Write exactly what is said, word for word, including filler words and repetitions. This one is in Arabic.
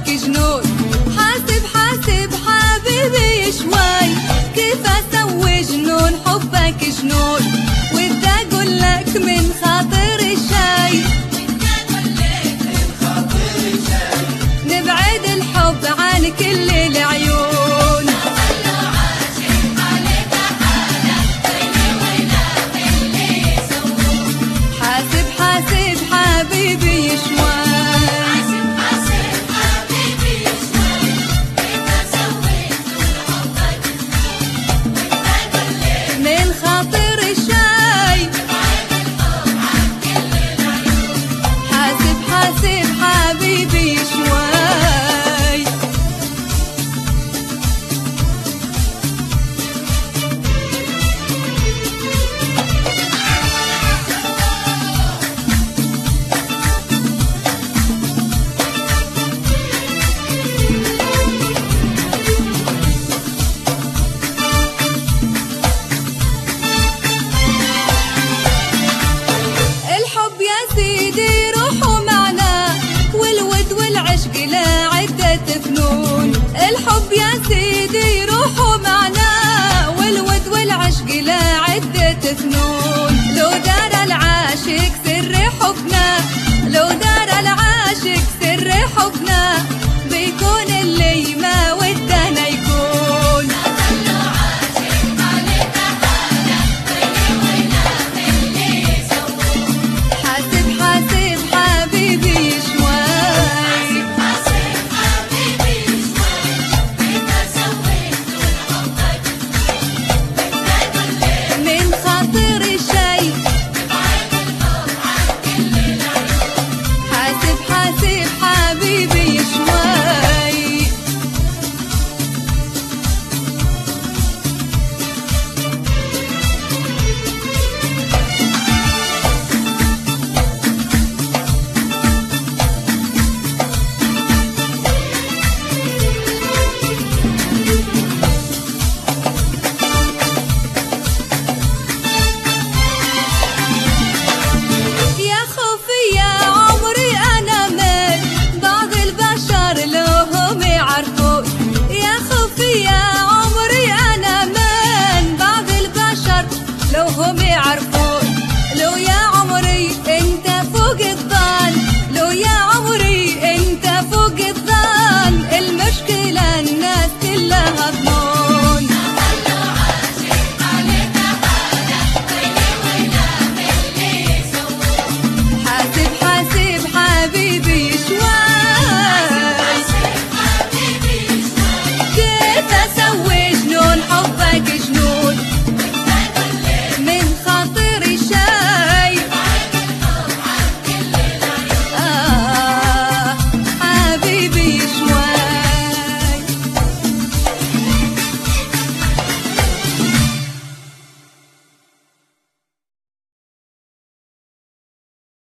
جنون. حاسب حاسب حبيبي شوي، كيف اسوي جنون حبك جنون. وبدي اقول لك من خاطر الشاي، نبعد الحب عن كل العيون. حاسب حاسب حبيبي شوي، من خاطر الشاي. حاسب حاسب حبيبي شوي. سيدي روحوا معنا، والود والعشق لا عدة فنون. الحب يا سيدي روحوا معنا، والود والعشق لا عدة فنون.